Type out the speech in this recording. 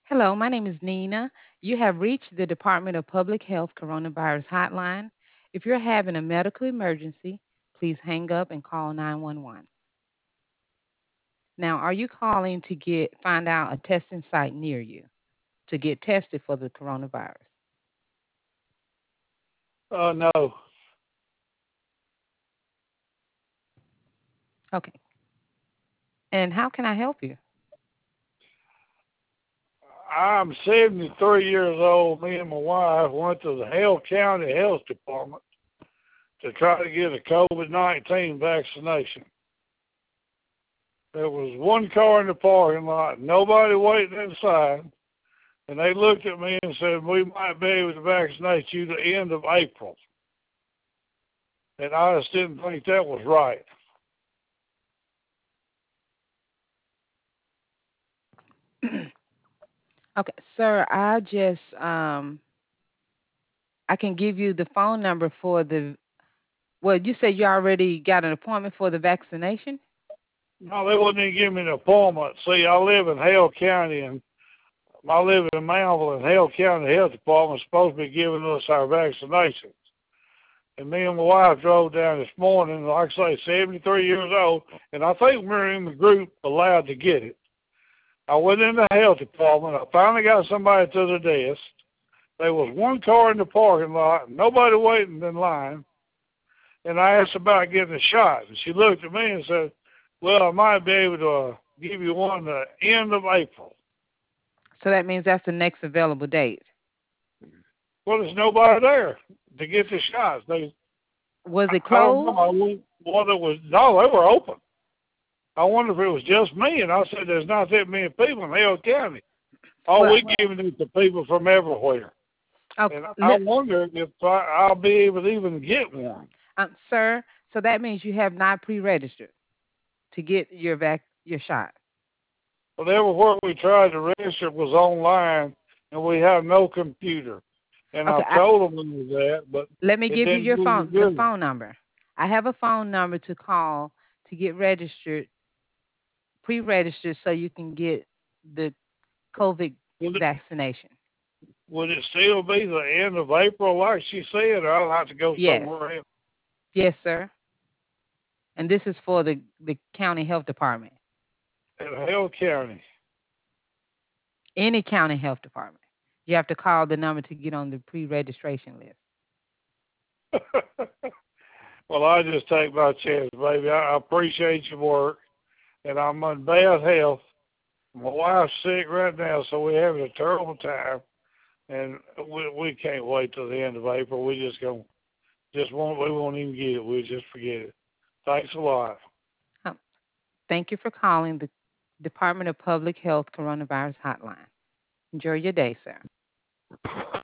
Hello, my name is Nina. You have reached the Department of Public Health Coronavirus Hotline. If you're having a medical emergency, please hang up and call 911. Now, are you calling to get find out a testing site near you to get tested for the coronavirus? No, Okay. And how can I help you? I'm 73 years old. Me and my wife went to the Hale County Health Department to try to get a COVID-19 vaccination. There was one car in the parking lot, nobody waiting inside, and they looked at me and said, we might be able to vaccinate you the end of April. And I just didn't think that was right. Okay, sir, I can give you the phone number for the well, you said you already got an appointment for the vaccination? No, they wouldn't even give me an appointment. See, I live in Hale County, and I live in Manville, and Hale County Health Department is supposed to be giving us our vaccinations. And me and my wife drove down this morning, like I say, 73 years old, and I think we're in the group allowed to get it. I went in the health department. I finally got somebody to the desk. There was one car in the parking lot, nobody waiting in line, and I asked about getting a shot. And she looked at me and said, well, I might be able to give you one the end of April. So that means that's the next available date. Well, there's nobody there to get the shots. Was it I don't know. closed? Whether it was, no, they were open. I wonder if it was just me, and I said, there's not that many people in Hale County. All Well, we giving it to people from everywhere. okay, And I wonder if I'll be able to even get one. sir, so that means you have not pre-registered to get your shot. But everywhere we tried to register was online, and we have no computer. And I Okay, told them that, but let me it give you didn't your do any the good. phone number. I have a phone number to call to get registered, pre-registered, so you can get the COVID Would it, vaccination. would it still be the end of April, like she said, or I'll have to go Yes, somewhere else? yes, sir. And this is for the county health department, In Hale County. any county health department. You have to call the number to get on the pre-registration list. Well, I just take my chance, baby. I appreciate your work, and I'm in bad health. My wife's sick right now, so we're having a terrible time, and we can't wait till the end of April. We we won't even get it. We'll just forget it. Thanks a lot. Um, Thank you for calling the Department of Public Health Coronavirus Hotline. Enjoy your day, sir.